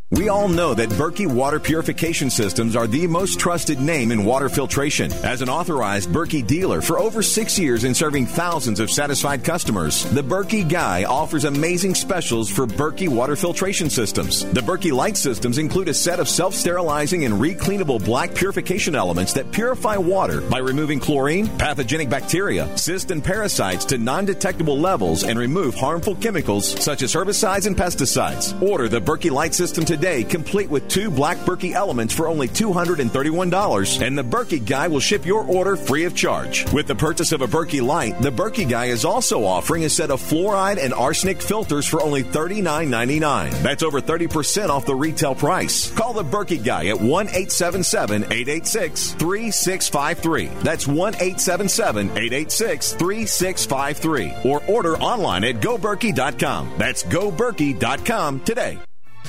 We all know that Berkey Water Purification Systems are the most trusted name in water filtration. As an authorized Berkey dealer for over six years and serving thousands of satisfied customers, the Berkey Guy offers amazing specials for Berkey Water Filtration Systems. The Berkey Light Systems include a set of self-sterilizing and recleanable black purification elements that purify water by removing chlorine, pathogenic bacteria, cysts, and parasites to non-detectable levels and remove harmful chemicals such as herbicides and pesticides. Order the Berkey Light System today. Today, complete with two black Berkey elements for only two hundred thirty-one dollars, and the Berkey Guy will ship your order free of charge. With the purchase of a Berkey Light, the Berkey Guy is also offering a set of fluoride and arsenic filters for only thirty-nine ninety-nine. That's over thirty percent off the retail price. Call the Berkey Guy at one eight seven seven, eight eight six, three six five three. That's one eight seven seven, eight eight six, three six five three. Or order online at go berkey dot com. That's go berkey dot com today.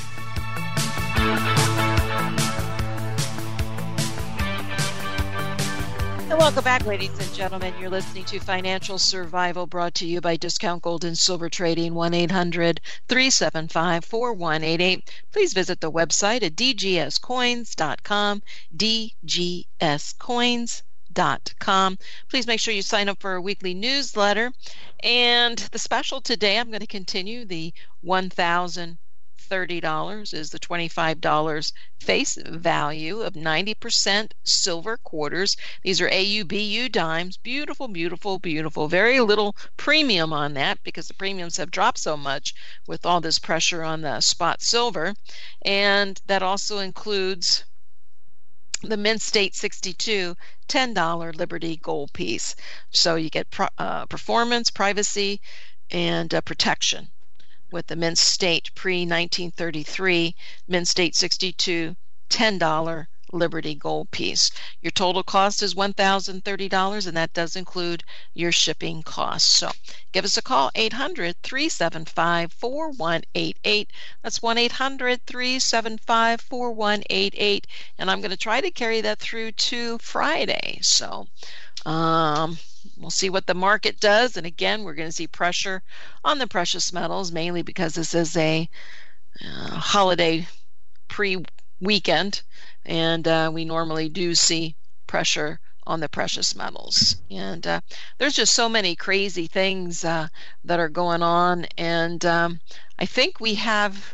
And welcome back, ladies and gentlemen. You're listening to Financial Survival, brought to you by Discount Gold and Silver Trading, one eight hundred, three seven five, four one eight eight. Please visit the website at d g s coins dot com, d g s coins dot com. Please make sure you sign up for our weekly newsletter. And the special today, I'm going to continue the one thousand thirty dollars is the twenty-five dollars face value of ninety percent silver quarters. These are A U B U dimes. Beautiful, beautiful, beautiful. Very little premium on that because the premiums have dropped so much with all this pressure on the spot silver. And that also includes the Mint State sixty-two ten dollar Liberty gold piece. So you get pro- uh, performance, privacy, and uh, protection with the Mint State pre nineteen thirty-three Mint State sixty-two ten dollar Liberty gold piece. Your total cost is one thousand thirty dollars, and that does include your shipping costs. So give us a call, eight hundred, three seven five, four one eight eight. That's one eight hundred, three seven five, four one eight eight. And I'm going to try to carry that through to Friday. So um, we'll see what the market does. And again, we're going to see pressure on the precious metals, mainly because this is a uh, holiday pre-weekend. And uh, we normally do see pressure on the precious metals. And uh, there's just so many crazy things uh, that are going on. And um, I think we have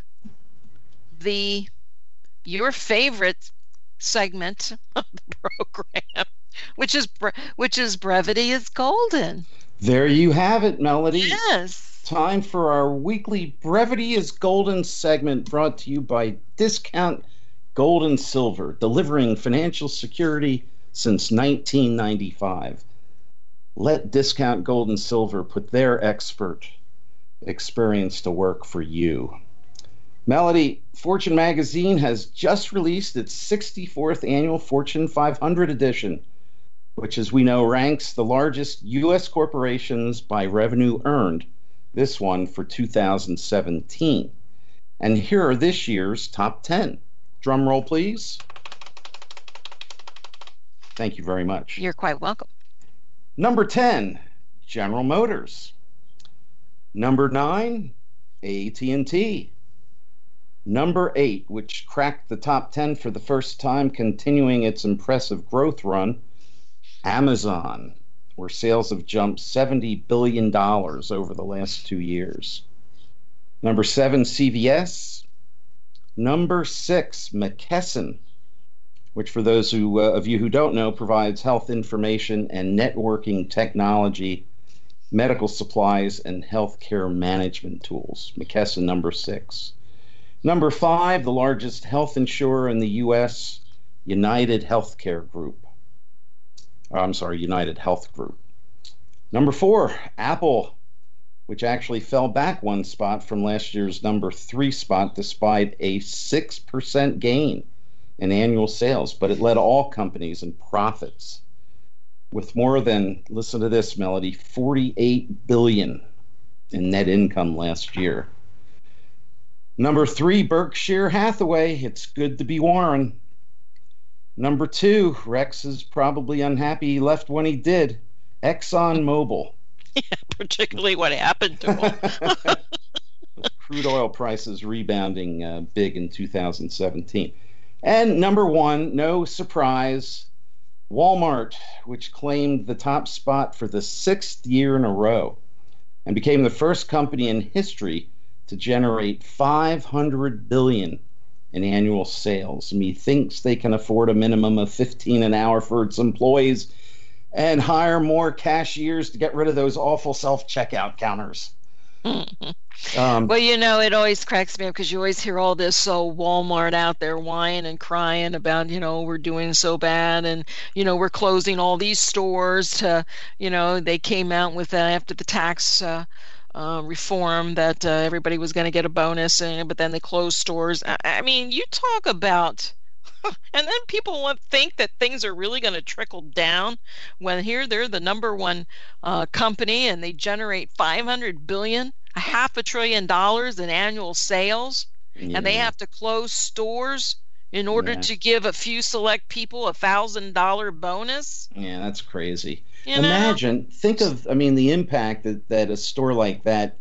the your favorite segment of the program, which is which is Brevity is Golden. There you have it, Melody. Yes. Time for our weekly Brevity is Golden segment, brought to you by Discount Gold and Silver, delivering financial security since nineteen ninety-five. Let Discount Gold and Silver put their expert experience to work for you. Melody, Fortune magazine has just released its sixty-fourth annual Fortune five hundred edition, which, as we know, ranks the largest U S corporations by revenue earned, this one for two thousand seventeen. And here are this year's top ten. Drum roll, please. Thank you very much. You're quite welcome. Number ten, General Motors. Number nine, A T and T. Number eight, which cracked the top ten for the first time, continuing its impressive growth run, Amazon, where sales have jumped seventy billion dollars over the last two years. Number seven, C V S. Number six, McKesson, which for those who, uh, of you who don't know, provides health information and networking technology, medical supplies, and healthcare management tools. McKesson, number six. Number five, the largest health insurer in the U S, United Healthcare Group. Oh, I'm sorry, United Health Group. Number four, Apple, which actually fell back one spot from last year's number three spot despite a six percent gain in annual sales, but it led all companies in profits with more than, listen to this, Melody, forty-eight billion dollars in net income last year. Number three, Berkshire Hathaway. It's good to be Warren. Number two, Rex is probably unhappy he left when he did, ExxonMobil. Yeah, particularly what happened to him. crude oil prices rebounding uh, big in two thousand seventeen. And number one, no surprise, Walmart, which claimed the top spot for the sixth year in a row and became the first company in history to generate five hundred billion dollars in annual sales. Methinks they can afford a minimum of fifteen an hour for its employees and hire more cashiers to get rid of those awful self-checkout counters. Um, Well, you know, it always cracks me up because you always hear all this, so Walmart out there whining and crying about, you know, we're doing so bad and, you know, we're closing all these stores to, you know, they came out with uh, after the tax uh, uh, reform that uh, everybody was going to get a bonus, and but then they closed stores. I, I mean, you talk about. And then people want think that things are really going to trickle down when here they're the number one uh, company and they generate five hundred billion, a half a trillion dollars in annual sales, yeah. and they have to close stores in order Yeah. to give a few select people a thousand dollar bonus. Yeah, that's crazy. You know? Imagine, think of, I mean, the impact that, that a store like that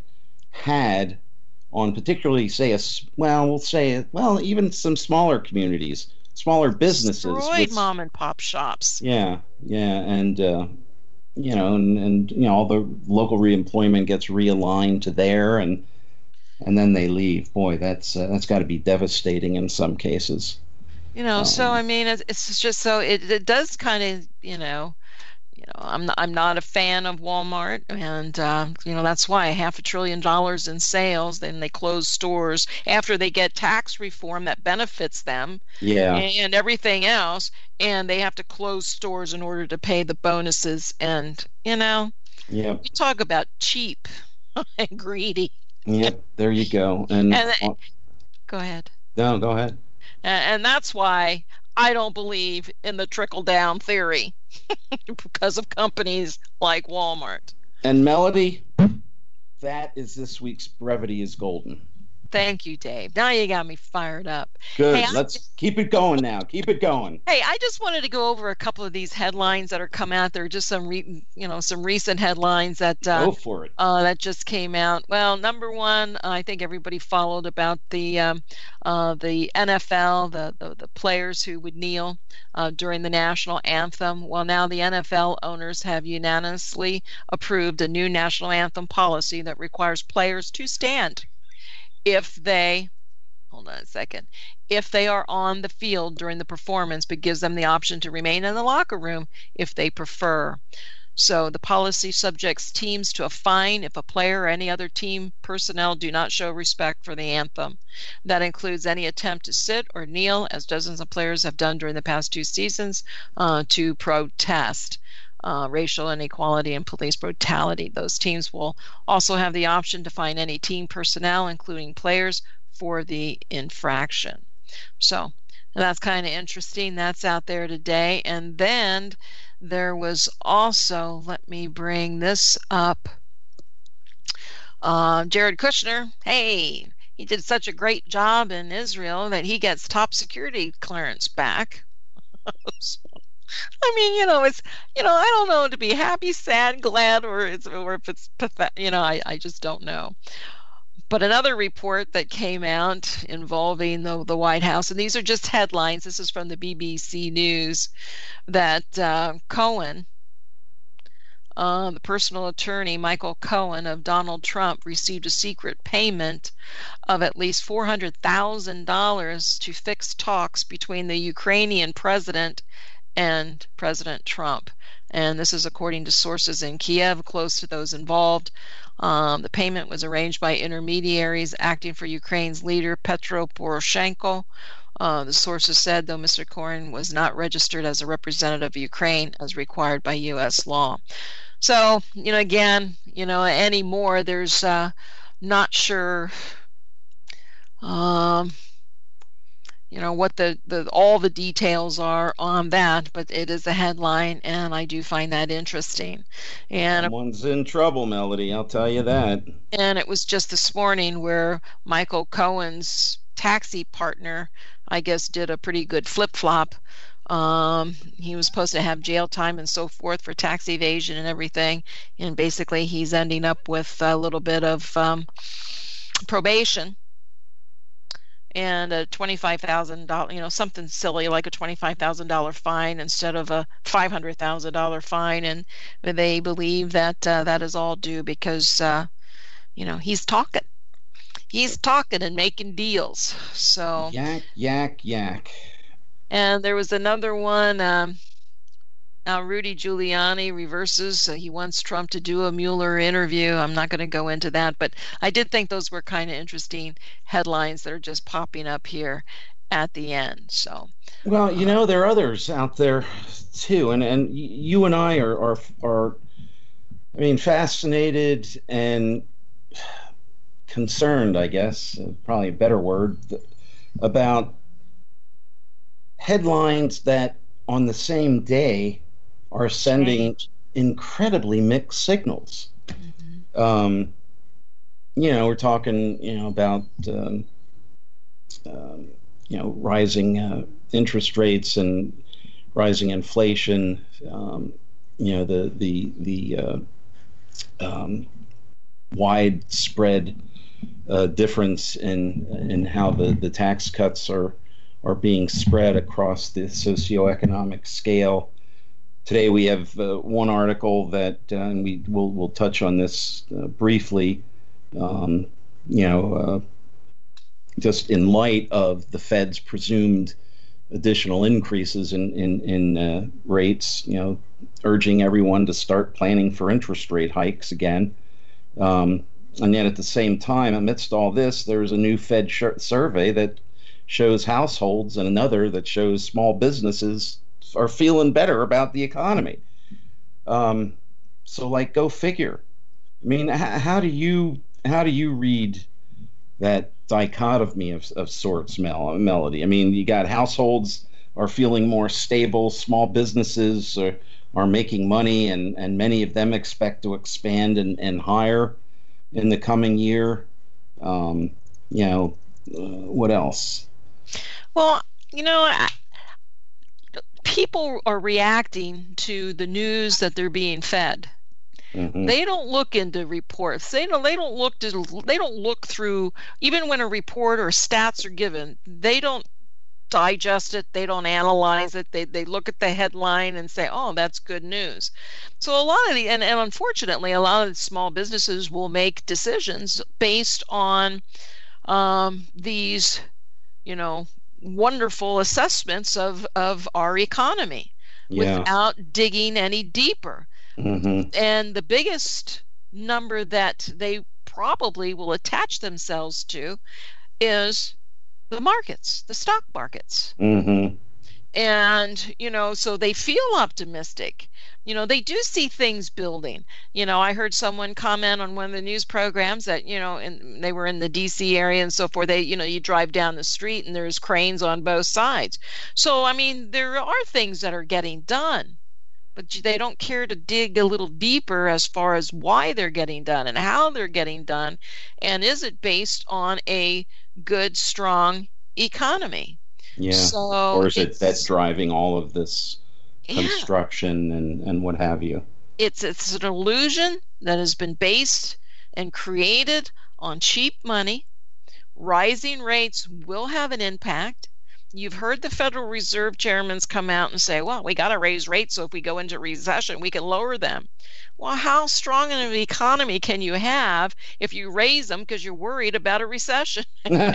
had on particularly, say, a, s- well, we'll say, well, even some smaller communities, smaller businesses. Destroyed with- mom and pop shops. Yeah, yeah, and, uh, you know, and, and, you know, all the local reemployment gets realigned to there, and and then they leave. Boy, that's uh, that's got to be devastating in some cases. You know, so Um, I mean, it's, it's just so it, it does kind of, you know, you know, I'm not, I'm not a fan of Walmart, and uh, you know that's why half a trillion dollars in sales. Then they close stores after they get tax reform that benefits them, Yeah, and everything else, and they have to close stores in order to pay the bonuses. And you know, yeah, you talk about cheap and greedy. yeah. There you go. And, And- uh, Go ahead. no, go ahead. And, and that's why I don't believe in the trickle down theory because of companies like Walmart. And Melody, that is this week's Brevity is Golden. Thank you, Dave. Now you got me fired up. Good. Hey, I Let's keep it going now. Keep it going. Hey, I just wanted to go over a couple of these headlines that are coming out there. Just some, re- you know, some recent headlines that uh, Go for it. uh, that just came out. Well, number one, I think everybody followed about the um, uh, the N F L, the, the the players who would kneel uh, during the national anthem. Well, now the N F L owners have unanimously approved a new national anthem policy that requires players to stand if they hold on a second if they are on the field during the performance, but gives them the option to remain in the locker room if they prefer. So the policy subjects teams to a fine if a player or any other team personnel do not show respect for the anthem. That includes any attempt to sit or kneel, as dozens of players have done during the past two seasons, uh, to protest uh, racial inequality and police brutality. Those teams will also have the option to fine any team personnel, including players, for the infraction. So that's kind of interesting. That's out there today. And then there was also, let me bring this up, uh, Jared Kushner. Hey, he did such a great job in Israel that he gets top security clearance back. I mean, you know, it's, you know, I don't know to be happy, sad, glad, or it's, or if it's pathetic, you know, I, I just don't know. But another report that came out involving the, the White House, and these are just headlines, this is from the B B C News, that uh, Cohen, uh, the personal attorney Michael Cohen of Donald Trump, received a secret payment of at least four hundred thousand dollars to fix talks between the Ukrainian president and President Trump. And this is according to sources in Kiev close to those involved. Um, the payment was arranged by intermediaries acting for Ukraine's leader, Petro Poroshenko. Uh, the sources said, though Mister Cohen was not registered as a representative of Ukraine as required by U S law. So, you know, again, you know, anymore, there's uh, not sure, um, you know, what the, the all the details are on that, but it is a headline, and I do find that interesting. And Someone's in trouble, Melody. I'll tell you that. And it was just this morning where Michael Cohen's taxi partner, I guess, did a pretty good flip-flop. Um, he was supposed to have jail time and so forth for tax evasion and everything. And basically he's ending up with a little bit of um, probation and a twenty-five thousand dollars, you know, something silly like a twenty-five thousand dollars fine instead of a five hundred thousand dollars fine. And they believe that uh, that is all due because, uh, you know, he's talking. He's talking and making deals. So yak, yak, yak. And there was another one. Um, now Rudy Giuliani reverses. Uh, he wants Trump to do a Mueller interview. I'm not going to go into that, but I did think those were kind of interesting headlines that are just popping up here at the end. So, well, you know, there are others out there too, and and you and I are are are, I mean, fascinated and concerned, I guess, probably a better word, about headlines that on the same day are sending incredibly mixed signals. Mm-hmm. Um, you know, we're talking, you know, about, um, um, you know, rising uh, interest rates and rising inflation. Um, you know, the the the uh, um, widespread uh, difference in in how the, the tax cuts are are being spread across the socioeconomic scale. Today we have uh, one article that, uh, and we will we'll touch on this uh, briefly. Um, you know, uh, just in light of the Fed's presumed additional increases in in, in uh, rates, you know, urging everyone to start planning for interest rate hikes again. Um, and yet, at the same time, amidst all this, there's a new Fed sh- survey that shows households and another that shows small businesses are feeling better about the economy. Um, so, like, go figure. I mean, h- how do you how do you read that dichotomy of, of sorts, Mel- Melody? I mean, you got households are feeling more stable, small businesses are, are making money, and, and many of them expect to expand and, and hire in the coming year. Um, you know, uh, what else? Well, you know, I, people are reacting to the news that they're being fed. Mm-hmm. They don't look into reports. They don't. They don't look to. They don't look through. Even when a report or stats are given, they don't digest it. They don't analyze it. They they look at the headline and say, "Oh, that's good news." So a lot of the and, and unfortunately, a lot of the small businesses will make decisions based on um, these, you know, wonderful assessments of of our economy, yeah, without digging any deeper. Mm-hmm. And the biggest number that they probably will attach themselves to is the markets, the stock markets. Mm-hmm. And, you know, so they feel optimistic. You know, they do see things building. You know, I heard someone comment on one of the news programs that, you know, and they were in the D C area and so forth. They, you know, you drive down the street and there's cranes on both sides. So, I mean, there are things that are getting done, but they don't care to dig a little deeper as far as why they're getting done and how they're getting done. And is it based on a good, strong economy? Yeah. So or is it that's driving all of this construction yeah. and, and what have you? It's it's an illusion that has been based and created on cheap money. Rising rates will have an impact. You've heard the Federal Reserve chairmen come out and say, well, we got to raise rates so if we go into recession, we can lower them. Well, how strong of an economy can you have if you raise them because you're worried about a recession?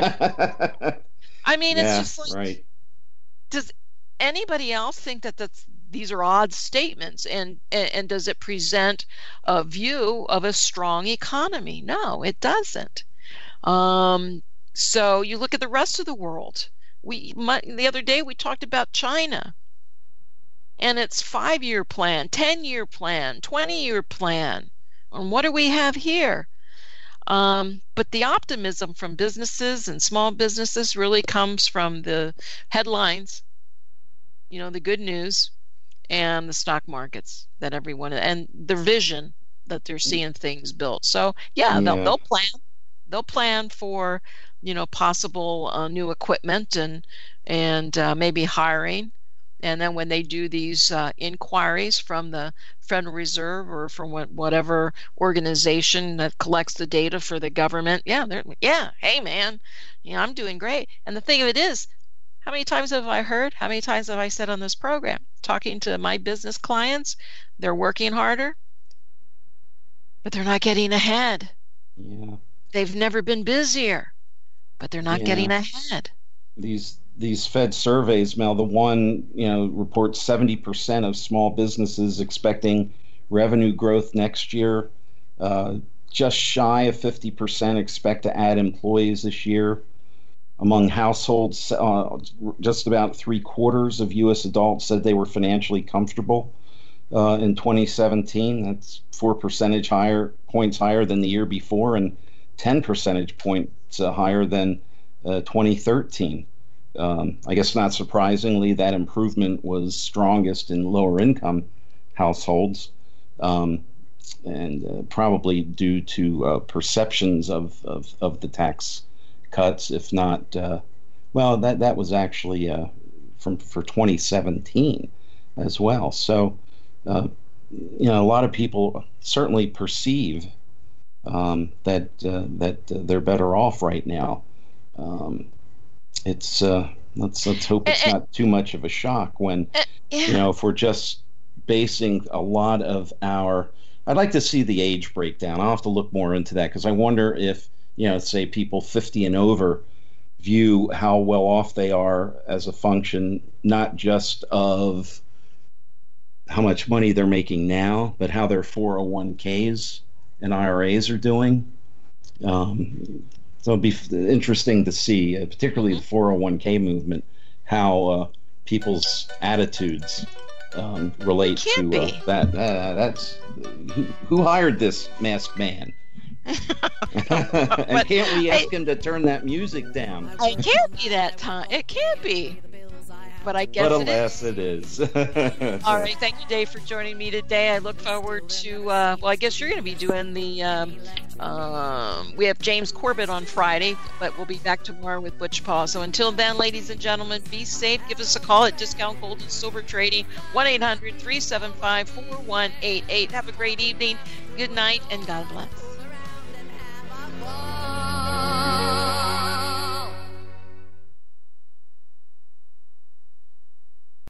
I mean, yeah, it's just like, right. Does anybody else think that that's, these are odd statements? And, and, and does it present a view of a strong economy? No, it doesn't. Um, so you look at the rest of the world. We the other day we talked about China and its five-year plan, ten-year plan, twenty-year plan. And what do we have here? Um, but the optimism from businesses and small businesses really comes from the headlines, you know, the good news, and the stock markets that everyone and their vision that they're seeing things built. So yeah, yeah. they'll they'll plan. They'll plan for, you know, possible uh, new equipment and and uh, maybe hiring, And then when they do these uh, inquiries from the Federal Reserve or from what, whatever organization that collects the data for the government, yeah, they're yeah, hey man, you know, I'm doing great. And the thing of it is, how many times have I heard? How many times have I said on this program, talking to my business clients, they're working harder, but they're not getting ahead. Yeah. They've never been busier, but they're not Yeah. getting ahead. These these Fed surveys, Mel, the one, you know, reports seventy percent of small businesses expecting revenue growth next year. Uh, just shy of fifty percent expect to add employees this year. Among households, uh, just about three quarters of U S adults said they were financially comfortable uh, in twenty seventeen. That's four percentage higher points higher than the year before, and ten percentage points uh, higher than uh, twenty thirteen. Um, I guess not surprisingly, that improvement was strongest in lower income households, um, and uh, probably due to uh, perceptions of, of, of the tax cuts, if not, uh, well, that, that was actually uh, from for twenty seventeen as well. So, uh, you know, a lot of people certainly perceive um, that uh, that uh, they're better off right now. Um, it's uh, let's let's hope it's Uh, uh, not too much of a shock when Uh, yeah. you know if we're just basing a lot of our. I'd like to see the age breakdown. I'll have to look more into that because I wonder if you know, say people fifty and over view how well off they are as a function not just of how much money they're making now, but how their four oh one k's and I R As are doing. Um, so it'd be f- interesting to see, uh, particularly the four oh one k movement, how uh, people's attitudes um, relate to Can't uh, be. that. Uh, that's who, who hired this masked man? And can't we ask I- him to turn that music down? It can't be that time. It can't be. But I guess But it alas, is. it is. All right. Thank you, Dave, for joining me today. I look forward to, uh, well, I guess you're going to be doing the, um, um, we have James Corbett on Friday, but we'll be back tomorrow with Butch Paul. So until then, ladies and gentlemen, be safe. Give us a call at Discount Gold and Silver Trading, one eight hundred three seven five four one eight eight. Have a great evening. Good night, and God bless.